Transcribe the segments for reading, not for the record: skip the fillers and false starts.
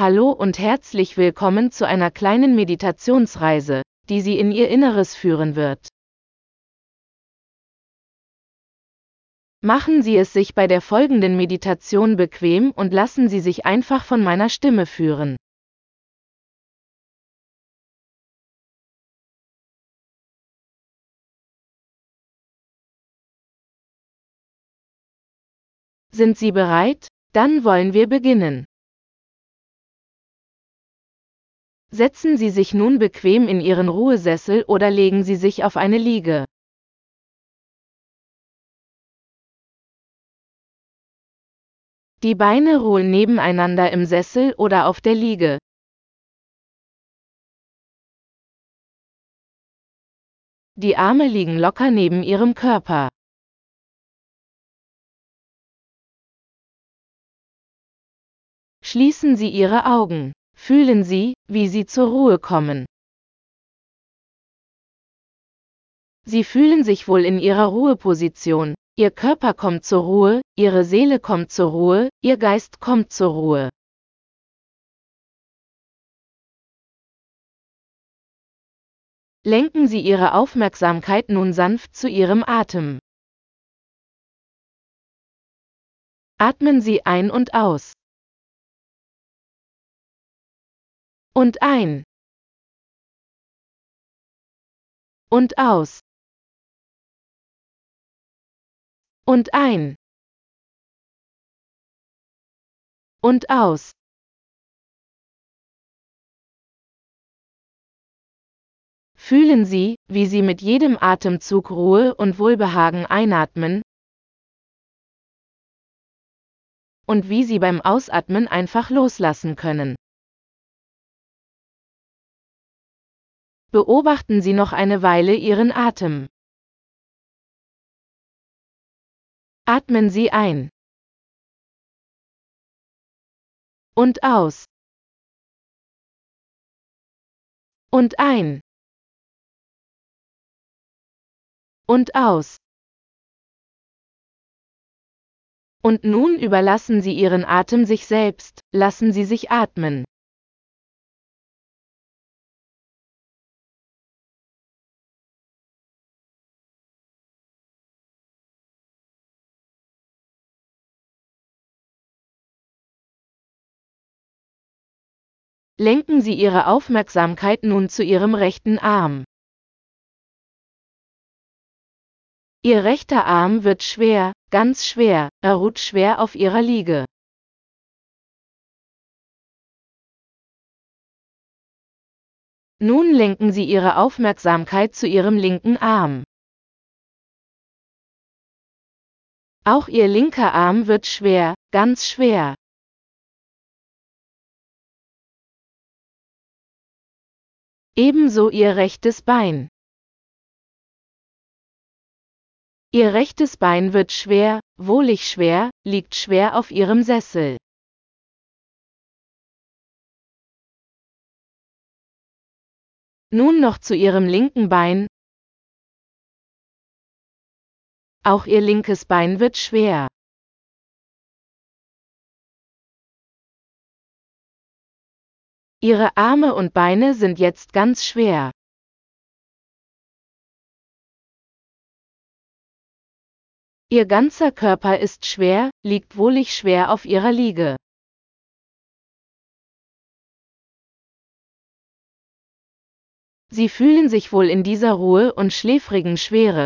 Hallo und herzlich willkommen zu einer kleinen Meditationsreise, die Sie in Ihr Inneres führen wird. Machen Sie es sich bei der folgenden Meditation bequem und lassen Sie sich einfach von meiner Stimme führen. Sind Sie bereit? Dann wollen wir beginnen. Setzen Sie sich nun bequem in Ihren Ruhesessel oder legen Sie sich auf eine Liege. Die Beine ruhen nebeneinander im Sessel oder auf der Liege. Die Arme liegen locker neben Ihrem Körper. Schließen Sie Ihre Augen. Fühlen Sie, wie Sie zur Ruhe kommen. Sie fühlen sich wohl in Ihrer Ruheposition. Ihr Körper kommt zur Ruhe, Ihre Seele kommt zur Ruhe, Ihr Geist kommt zur Ruhe. Lenken Sie Ihre Aufmerksamkeit nun sanft zu Ihrem Atem. Atmen Sie ein und aus. Und ein. Und aus. Und ein. Und aus. Fühlen Sie, wie Sie mit jedem Atemzug Ruhe und Wohlbehagen einatmen und wie Sie beim Ausatmen einfach loslassen können. Beobachten Sie noch eine Weile Ihren Atem. Atmen Sie ein. Und aus. Und ein. Und aus. Und nun überlassen Sie Ihren Atem sich selbst, lassen Sie sich atmen. Lenken Sie Ihre Aufmerksamkeit nun zu Ihrem rechten Arm. Ihr rechter Arm wird schwer, ganz schwer, er ruht schwer auf Ihrer Liege. Nun lenken Sie Ihre Aufmerksamkeit zu Ihrem linken Arm. Auch Ihr linker Arm wird schwer, ganz schwer. Ebenso Ihr rechtes Bein. Ihr rechtes Bein wird schwer, wohlig schwer, liegt schwer auf Ihrem Sessel. Nun noch zu Ihrem linken Bein. Auch Ihr linkes Bein wird schwer. Ihre Arme und Beine sind jetzt ganz schwer. Ihr ganzer Körper ist schwer, liegt wohlig schwer auf Ihrer Liege. Sie fühlen sich wohl in dieser Ruhe und schläfrigen Schwere.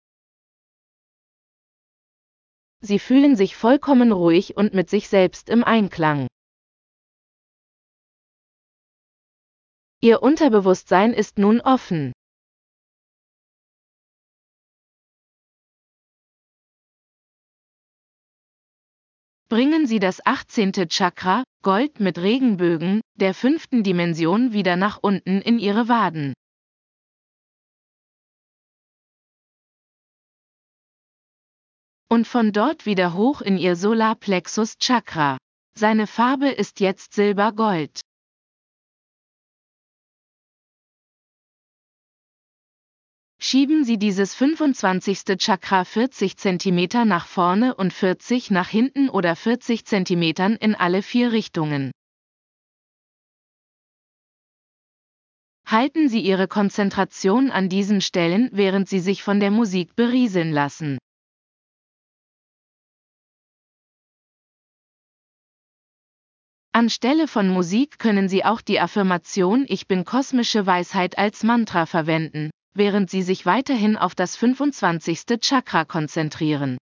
Sie fühlen sich vollkommen ruhig und mit sich selbst im Einklang. Ihr Unterbewusstsein ist nun offen. Bringen Sie das 18. Chakra, Gold mit Regenbögen, der 5. Dimension wieder nach unten in Ihre Waden. Und von dort wieder hoch in Ihr Solarplexus Chakra. Seine Farbe ist jetzt Silbergold. Schieben Sie dieses 25. Chakra 40 cm nach vorne und 40 nach hinten oder 40 cm in alle 4 Richtungen. Halten Sie Ihre Konzentration an diesen Stellen, während Sie sich von der Musik berieseln lassen. Anstelle von Musik können Sie auch die Affirmation „Ich bin kosmische Weisheit" als Mantra verwenden, während Sie sich weiterhin auf das 25. Chakra konzentrieren.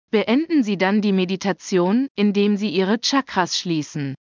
Beenden Sie dann die Meditation, indem Sie Ihre Chakras schließen.